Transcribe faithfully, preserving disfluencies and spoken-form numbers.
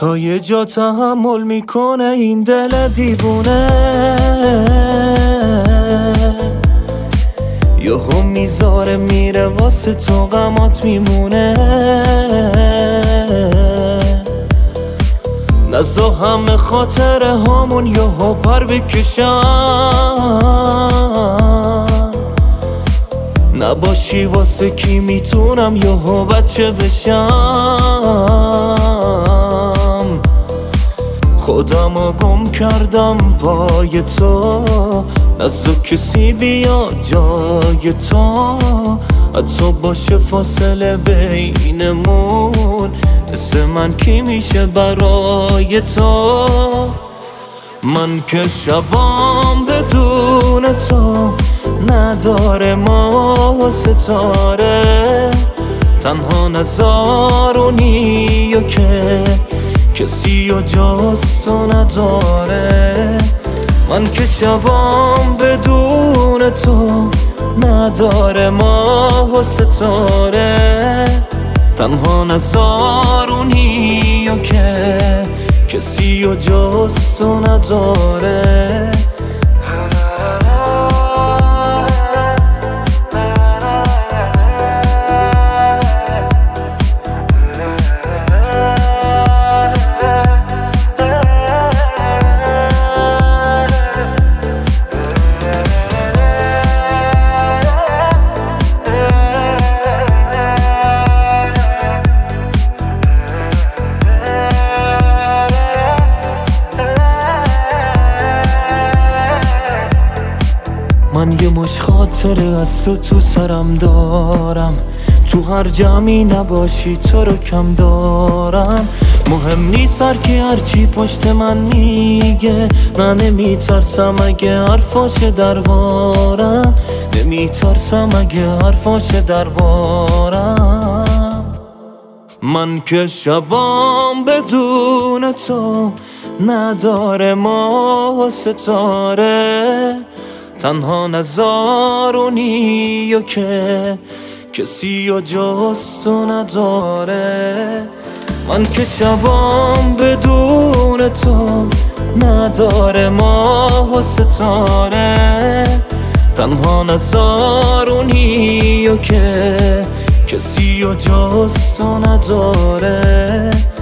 تا یه جا تحمل میکنه این دل دیوونه، یهو میذاره میره واسه تو غمات میمونه. نزا همه خاطره هامون یهو پر بکشم، نباشی واسه کی میتونم یهو بچه بشم. خودمو گم کردم پای تو، نزا کسی بیا جای تو، حتی باشه فاصله بینمون، مثل من کی میشه برای تو. من که شبام بدون تو نداره ما ستاره، تنها نزارونی و که کسی و جاست و نداره. من که شبام بدون تو نداره ما ستاره، تنها نزارونی و که کسی و جاست و نداره. من یه مش خاطره از تو تو سرم دارم، تو هر جمعی نباشی تو رو کم دارم. مهم نیست هر کی هرچی پشت من میگه، من نمیترسم اگه حرفاشه دربارم، نمیترسم اگه حرفاشه دربارم. من که شبام بدون تو نداره ما ستاره، تنها نزارونی و که کسی و جاست و نداره. من که شبام بدون تو نداره ما ستاره، تنها نزارونی و که کسی و جاست و نداره.